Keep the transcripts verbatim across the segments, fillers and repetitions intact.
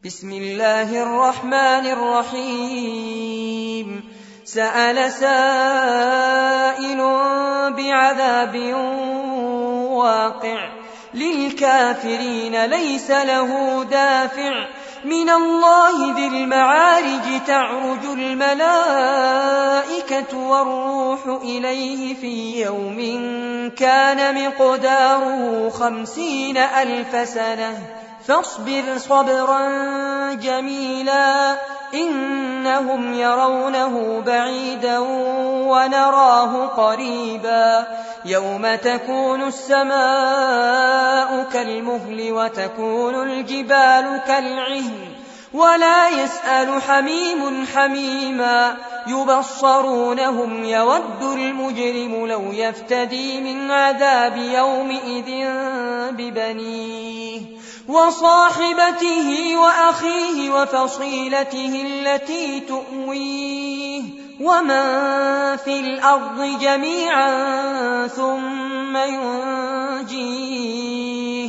بسم الله الرحمن الرحيم سأل سائل بعذاب واقع للكافرين ليس له دافع من الله ذي المعارج تعرج الملائكة والروح إليه في يوم كان مقداره خمسين ألف سنة فاصبر صبرا جميلا إنهم يرونه بعيدا ونراه قريبا يوم تكون السماء كالمهل وتكون الجبال كالعهن ولا يسأل حميم حميما يبصرونهم يود المجرم لو يفتدي من عذاب يومئذ ببنيه وصاحبته وأخيه وفصيلته التي تؤويه ومن في الأرض جميعا ثم ينجيه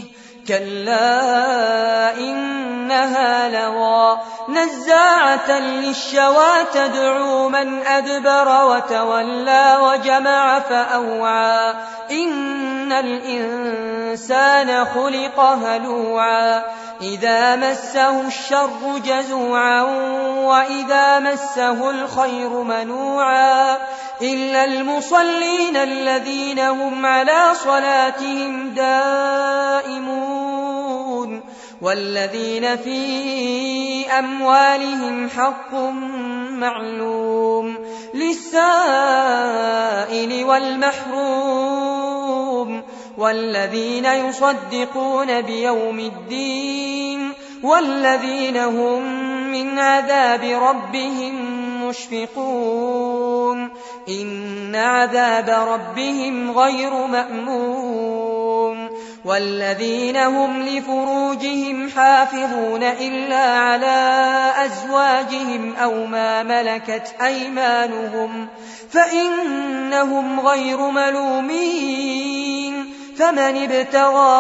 كلا إنها لظى نزاعة للشوى تدعو من أدبر وتولى وجمع فأوعى إن الإنسان خلق هلوعا إذا مسه الشر جزوعا وإذا مسه الخير منوعا إلا المصلين الذين هم على صلاتهم دائمون والذين في أموالهم حق معلوم للسائل والمحروم والذين يصدقون بيوم الدين والذين هم من عذاب ربهم مشفقون إن عذاب ربهم غير مأمون والذين هم لفروجهم حافظون إلا على أزواجهم أو ما ملكت أيمانهم فإنهم غير ملومين فمن ابتغى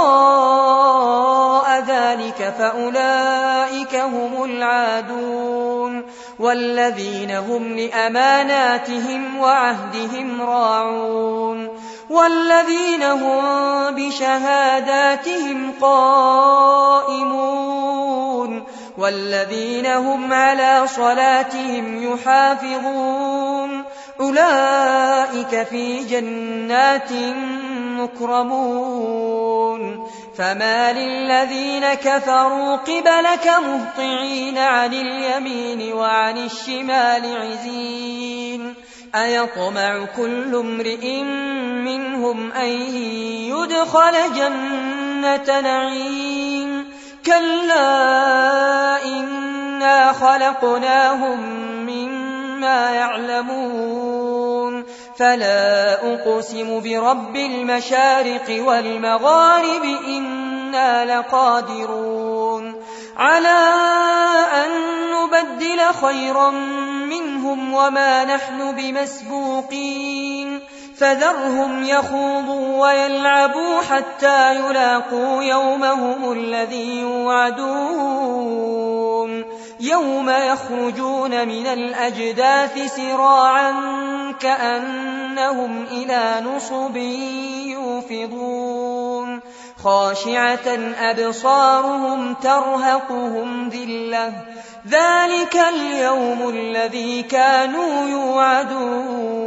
وراء ذلك فأولئك هم العادون والذين هم لأماناتهم وعهدهم راعون والذين هم بشهاداتهم قائمون والذين هم على صلاتهم يحافظون أولئك في جنات مكرمون فما للذين كفروا قبلك مهطعين عن اليمين وعن الشمال عزين أيطمع كل امرئ منهم أن يدخل جنة نعيم كلا إنا خلقناهم مما يعلمون فلا أقسم برب المشارق والمغارب إنا لقادرون على أن نبدل خيرا منهم وما نحن بمسبوقين فذرهم يخوضوا ويلعبوا حتى يلاقوا يومهم الذي يوعدون يوم يخرجون من الأجداث سراعا كأنهم إلى نصب يوفضون خاشعة أبصارهم ترهقهم ذلة ذلك اليوم الذي كانوا يوعدون